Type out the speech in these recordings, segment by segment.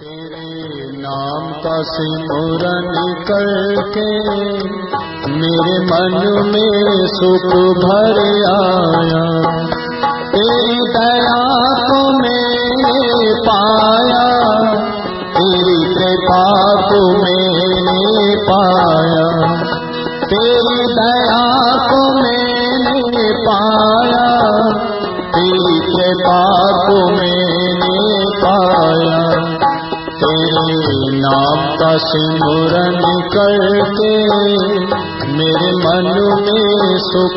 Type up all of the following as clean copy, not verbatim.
तेरे नाम का सिमरन करके मेरे मन में सुख भर आया। तेरी दया को मैंने पाया, तेरी कृपा को मैंने पाया। तेरी दया को मैंने पाया, तेरी कृपा को मैंने पाया। तेरे नाम का सिमरन करके मेरे मन में सुख।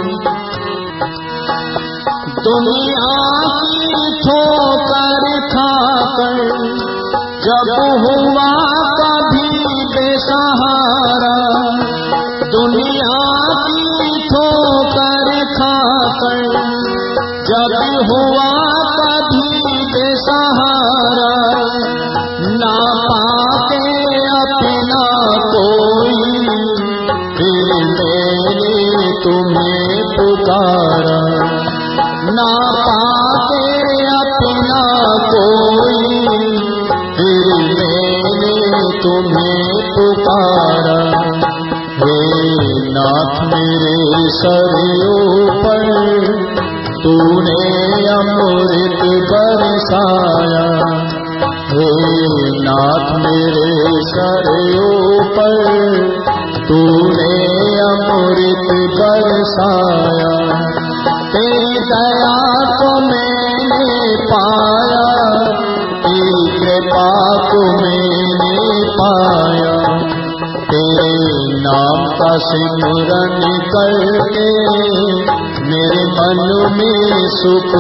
दुनिया की ठोकर खाकर जब हुआ कभी बेसहारा, दुनिया की ठोकर खाकर जब हुआ कभी बेसहारा, ना पाके अपना कोई फिर मैंने तुम्हें पुकारा। ना पाके अपना कोई फिर मैंने तुम्हें पुकारा। हे नाथ मेरे सरियों पर तूने अमृत बरसाया। हे नाथ मेरे सरियों पर तूने अमृत बरसाया। तेरी दया को मैंने पाया, तेरी कृपा को मैंने पाया। तेरे नाम का सिमरन करके मेरे मन में सुख।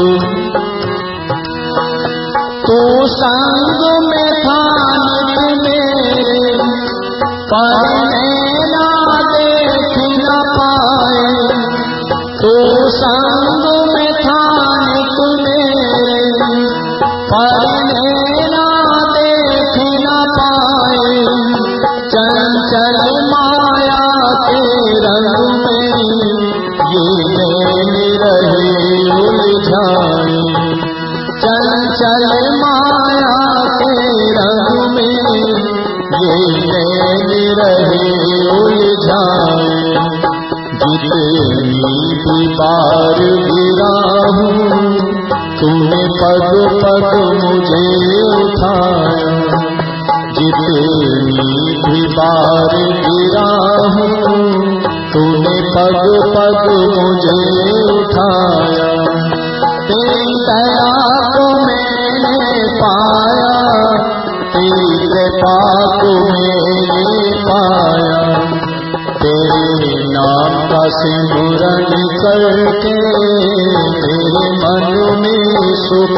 तू संग में था नित मेरे, पर नैना देख न पाए। तू संग में था नित मेरे, पर नैना देख न पाए। चंचल माया के रंग में ये नैन रहे उलझाए। चंचल माया के रंग में ये नैन रहे उलझाए। जितनी भी बार गिरा हूँ तूने पग पग मुझे उठाया। जितनी भी बार गिरा हूँ तूने पग पग मुझे उठाया। तेरी दया को मैंने पाया, तेरी कृपा को मैंने पाया। तेरे नाम का सिमरन करके मेरे मन में सुख।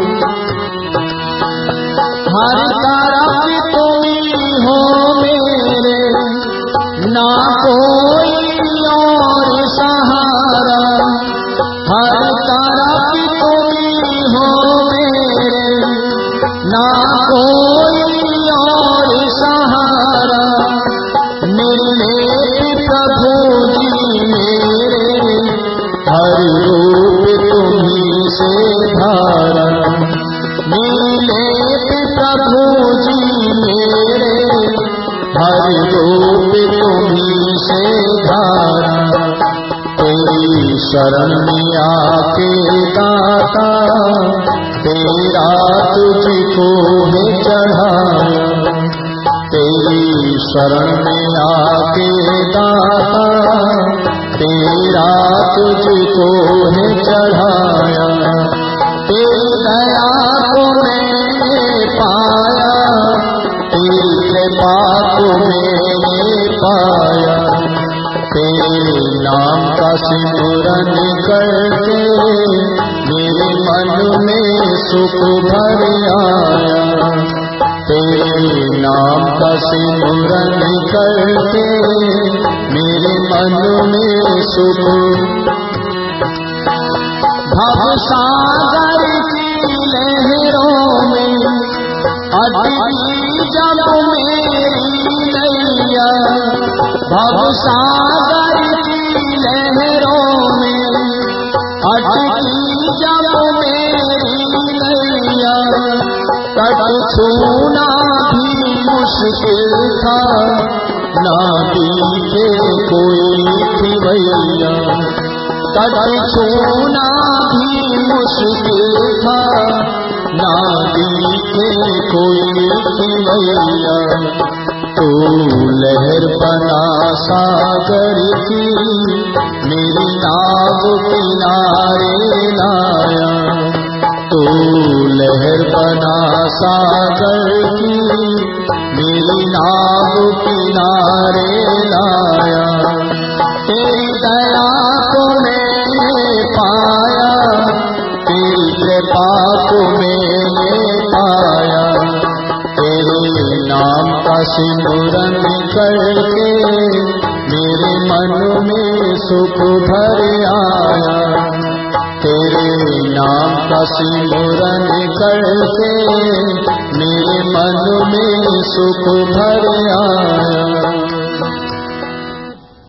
हर तरफ तुम हो मेरे, ना कोई और सहारा। हर तरफ तुम हो मेरे, ना कोई और सहारा। निर्लेप प्रभु जी मेरे, हर रूप तुम्हीं से धारा। निर्लेप प्रभु जी मेरे, हर रूप तुम्हीं से धारा। तेरी शरण में आके दाता तेरा तुझको है चढ़ाया। तेरी शरण में आके दाता तेरा तुझको है चढ़ाया। तेरी दया को मैंने पाया, तेरी कृपा को मैंने पाया। तेरे नाम का सिमरन करके मेरे मन में सुख भर आया। तेरे नाम का सिमरन करके मेरे मन में सुख। भवसागर की लहरों में अटकी जब मेरी नैया। भवसागर की लहरों में अटकी जब मेरी नैया। तट छूना भी मुश्किल था, ना दिखे कोई खिवैया। तट छूना भी मुश्किल था, ना दिखे कोई खिवैया। तू लहर बना सागर की, मेरी नाव किनारे लाया। तू लहर बना सागर की, मेरी नाव किनारे लाया। तेरी दया को मैंने पाया, तेरी कृपा को मैंने पाया। तेरे नाम का सिमरन करके मेरे मन में सुख भर आया। तेरे नाम का सिमरन करके मेरे मन में सुख भर आया।